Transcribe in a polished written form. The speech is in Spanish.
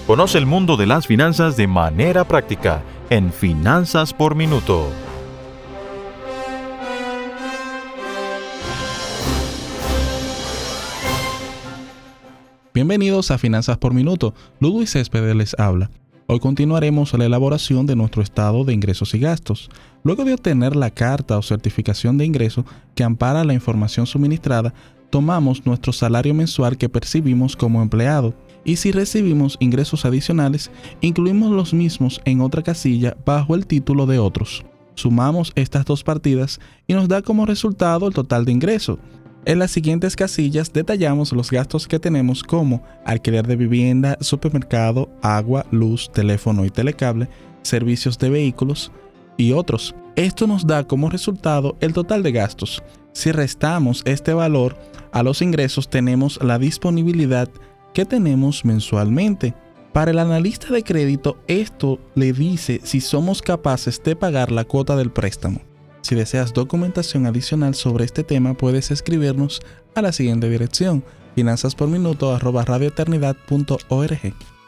Conoce el mundo de las finanzas de manera práctica en Finanzas por Minuto. Bienvenidos a Finanzas por Minuto. Ludwig Céspedes les habla. Hoy continuaremos la elaboración de nuestro estado de ingresos y gastos. Luego de obtener la carta o certificación de ingreso que ampara la información suministrada, tomamos nuestro salario mensual que percibimos como empleado. Y si recibimos ingresos adicionales, incluimos los mismos en otra casilla bajo el título de otros. Sumamos estas dos partidas y nos da como resultado el total de ingreso. En las siguientes casillas detallamos los gastos que tenemos como alquiler de vivienda, supermercado, agua, luz, teléfono y telecable, servicios de vehículos y otros. Esto nos da como resultado el total de gastos. Si restamos este valor a los ingresos, tenemos la disponibilidad que tenemos mensualmente. Para el analista de crédito, esto le dice si somos capaces de pagar la cuota del préstamo. Si deseas documentación adicional sobre este tema, puedes escribirnos a la siguiente dirección: finanzasporminuto@radioeternidad.org.